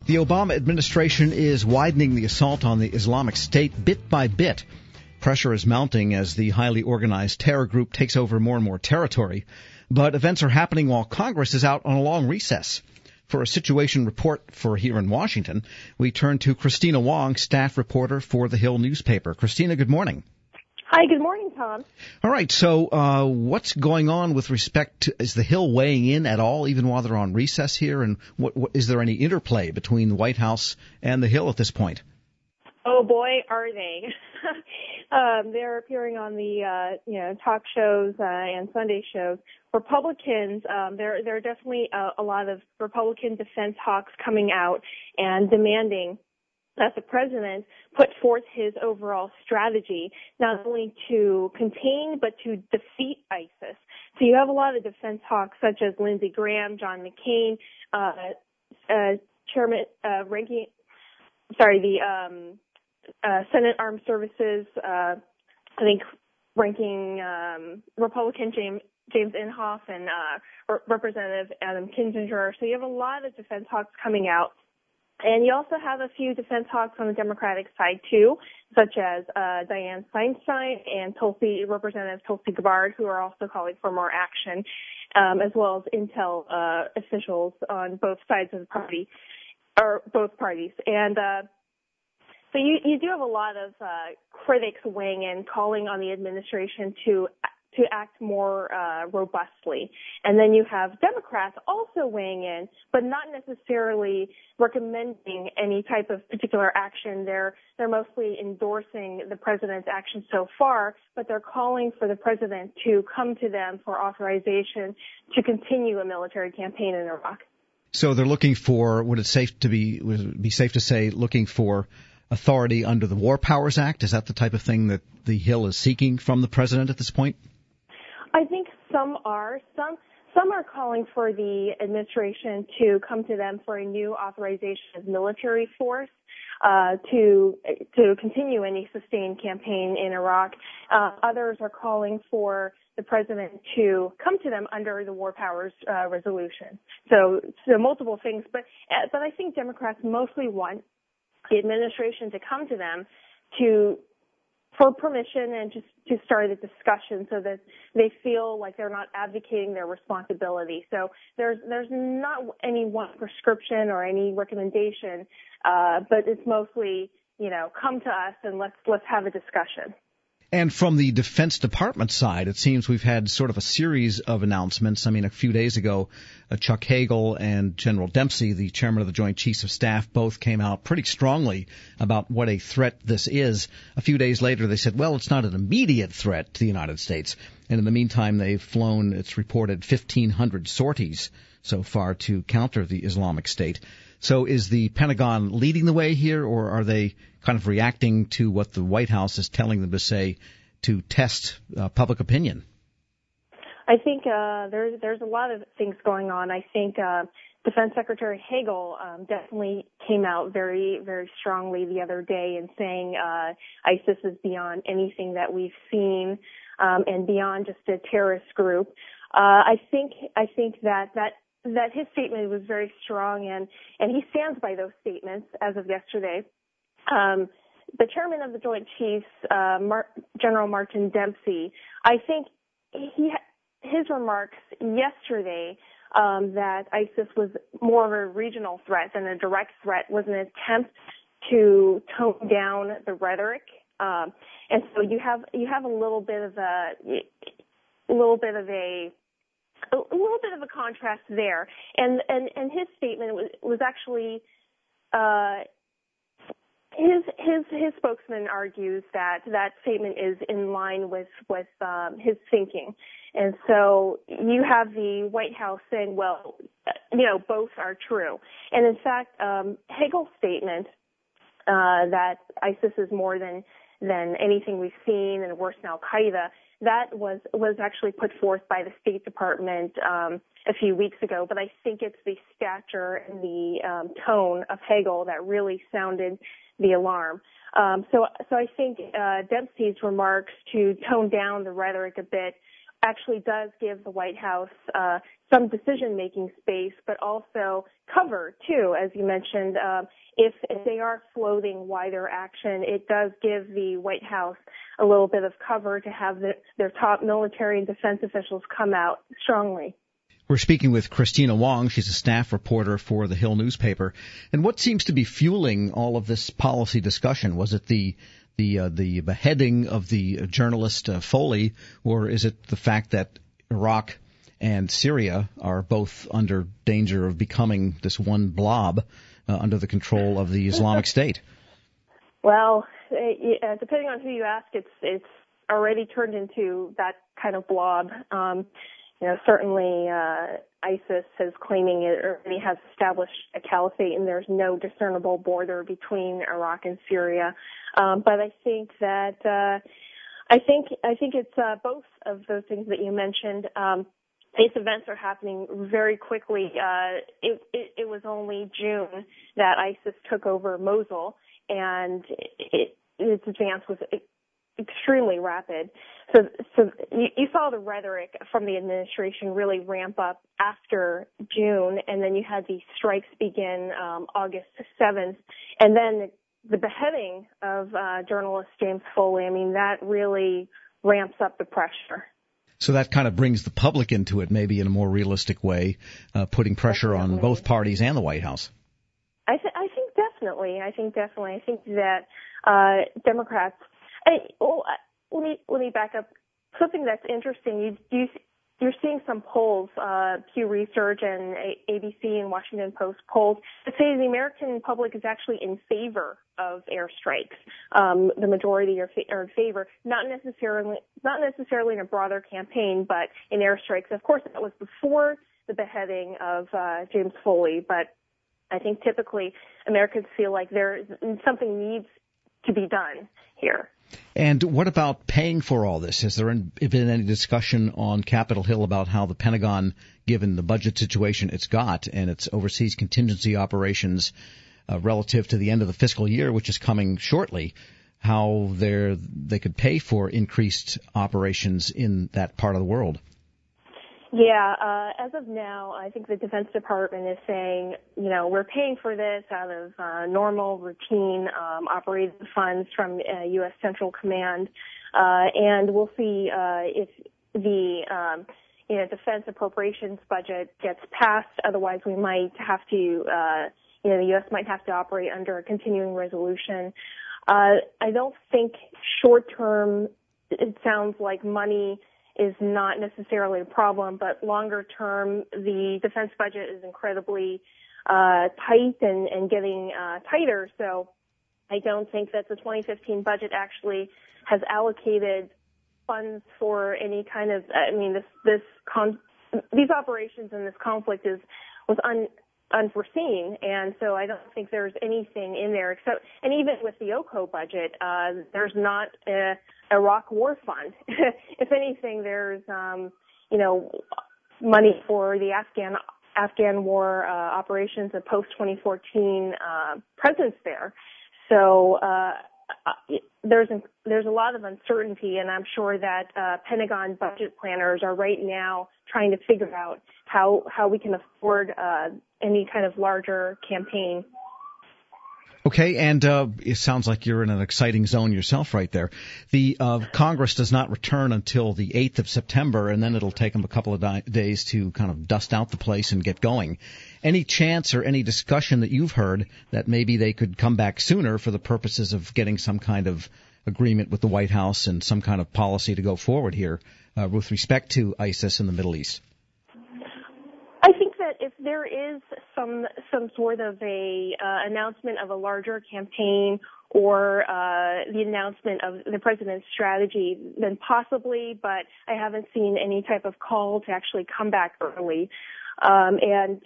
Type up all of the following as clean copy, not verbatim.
The Obama administration is widening the assault on the Islamic State bit by bit. Pressure is mounting as the highly organized terror group takes over more and more territory. But events are happening while Congress is out on a long recess. For a situation report for here in Washington, we turn to Christina Wong, staff reporter for The Hill newspaper. Christina, good morning. Hi, good morning, Tom. All right, so what's going on with respect to, is the Hill weighing in at all, even while they're on recess here? And what is there any interplay between the White House and the Hill at this point? Oh, boy, are they. They're appearing on the, talk shows and Sunday shows. Republicans, there are definitely a lot of Republican defense hawks coming out and demanding that the president put forth his overall strategy, not only to contain but to defeat ISIS. So you have a lot of defense hawks such as Lindsey Graham, John McCain, Senate Armed Services, I think ranking Republican James Inhofe and Representative Adam Kinzinger. So you have a lot of defense hawks coming out. And you also have a few defense hawks on the Democratic side, too, such as Dianne Feinstein and Representative Tulsi Gabbard, who are also calling for more action, as well as intel officials on both sides of the party, or both parties. And so you do have a lot of critics weighing in, calling on the administration to act more robustly. And then you have Democrats also weighing in, but not necessarily recommending any type of particular action. They're mostly endorsing the president's action so far, but they're calling for the president to come to them for authorization to continue a military campaign in Iraq. So they're looking for, would it be safe to say, looking for authority under the War Powers Act? Is that the type of thing that the Hill is seeking from the president at this point? I think some are. Some are calling for the administration to come to them for a new authorization of military force to continue any sustained campaign in Iraq. Others are calling for the president to come to them under the War Powers resolution. So multiple things, but I think Democrats mostly want the administration to come to them for permission and just to start a discussion so that they feel like they're not abdicating their responsibility. So there's not any one prescription or any recommendation, but it's mostly, come to us and let's have a discussion. And from the Defense Department side, it seems we've had sort of a series of announcements. I mean, a few days ago, Chuck Hagel and General Dempsey, the chairman of the Joint Chiefs of Staff, both came out pretty strongly about what a threat this is. A few days later, they said, well, it's not an immediate threat to the United States. And in the meantime, they've flown, it's reported, 1,500 sorties so far to counter the Islamic State. So is the Pentagon leading the way here, or are they kind of reacting to what the White House is telling them to say to test public opinion? I think there's a lot of things going on. I think Defense Secretary Hagel definitely came out very, very strongly the other day in saying ISIS is beyond anything that we've seen and beyond just a terrorist group. I think that his statement was very strong, and he stands by those statements as of yesterday. The chairman of the Joint Chiefs, General Martin Dempsey, I think his remarks yesterday that ISIS was more of a regional threat than a direct threat was an attempt to tone down the rhetoric, and so you have a little bit of a contrast there, and his statement was actually his spokesman argues that statement is in line with his thinking, and so you have the White House saying, well, both are true, and in fact, Hagel's statement that ISIS is more than anything we've seen and worse than Al-Qaeda, that was actually put forth by the State Department a few weeks ago, but I think it's the stature and the tone of Hagel that really sounded the alarm. So I think Dempsey's remarks to tone down the rhetoric a bit actually does give the White House some decision-making space, but also cover, too, as you mentioned. If they are floating wider action, it does give the White House a little bit of cover to have their top military and defense officials come out strongly. We're speaking with Christina Wong. She's a staff reporter for the Hill newspaper. And what seems to be fueling all of this policy discussion? Was it the beheading of the journalist Foley, or is it the fact that Iraq and Syria are both under danger of becoming this one blob under the control of the Islamic State? Well, depending on who you ask, it's already turned into that kind of blob. Certainly ISIS is claiming it already has established a caliphate, and there's no discernible border between Iraq and Syria. But I think that I think it's both of those things that you mentioned. These events are happening very quickly. It was only June that ISIS took over Mosul, and its advance was extremely rapid. So you saw the rhetoric from the administration really ramp up after June, and then you had the strikes begin August 7th, and then the beheading of journalist James Foley. I mean, that really ramps up the pressure. So that kind of brings the public into it, maybe in a more realistic way, putting pressure on both parties and the White House. I think definitely. I think that Democrats. Let me back up. Something that's interesting. You're seeing some polls, Pew Research and ABC and Washington Post polls, that say the American public is actually in favor of airstrikes. The majority are in favor, not necessarily in a broader campaign, but in airstrikes. Of course, that was before the beheading of James Foley, but I think typically Americans feel like something needs to be done here. And what about paying for all this? Has there been any discussion on Capitol Hill about how the Pentagon, given the budget situation it's got and its overseas contingency operations relative to the end of the fiscal year, which is coming shortly, how they could pay for increased operations in that part of the world? Yeah, as of now, I think the Defense Department is saying, we're paying for this out of normal, routine operating funds from U.S. Central Command, and we'll see if the defense appropriations budget gets passed. Otherwise, we might have to, the U.S. might have to operate under a continuing resolution. I don't think short term. It sounds like money is not necessarily a problem, but longer term, the defense budget is incredibly tight and getting tighter. So I don't think that the 2015 budget actually has allocated funds for any kind of. These operations and this conflict was unforeseen, and so I don't think there's anything in there except. And even with the OCO budget, there's not a Iraq War Fund. If anything, there's money for the Afghan war operations and post 2014 presence there. So there's a lot of uncertainty, and I'm sure that Pentagon budget planners are right now trying to figure out how we can afford any kind of larger campaign. Okay, and it sounds like you're in an exciting zone yourself right there. The Congress does not return until the 8th of September, and then it'll take them a couple of days to kind of dust out the place and get going. Any chance or any discussion that you've heard that maybe they could come back sooner for the purposes of getting some kind of agreement with the White House and some kind of policy to go forward here with respect to ISIS in the Middle East? I think that if there is some sort of a announcement of a larger campaign or the announcement of the president's strategy, then possibly, but I haven't seen any type of call to actually come back early. And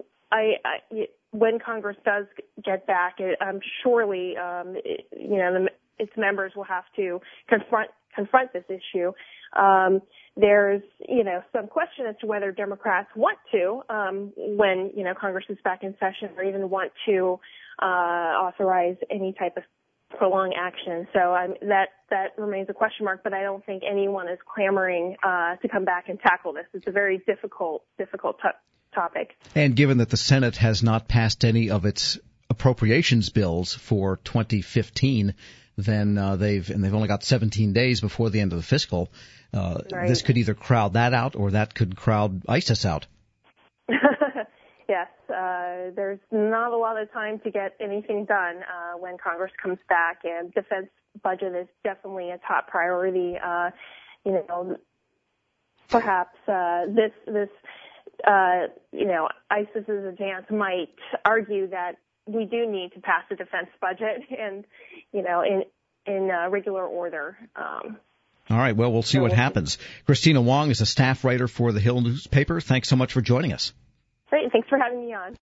when Congress does get back, surely its members will have to confront this issue. There's, some question as to whether Democrats want to, when, Congress is back in session, or even want to authorize any type of prolong action. So that remains a question mark, but I don't think anyone is clamoring to come back and tackle this. It's a very difficult topic. And given that the Senate has not passed any of its appropriations bills for 2015, then they've only got 17 days before the end of the fiscal. Right. This could either crowd that out, or that could crowd ISIS out. Yes, there's not a lot of time to get anything done when Congress comes back, and defense budget is definitely a top priority. Perhaps ISIS's advance might argue that we do need to pass a defense budget, and in regular order. All right. Well, we'll see what happens. Christina Wong is a staff writer for the Hill newspaper. Thanks so much for joining us. Great. Thanks for having me on.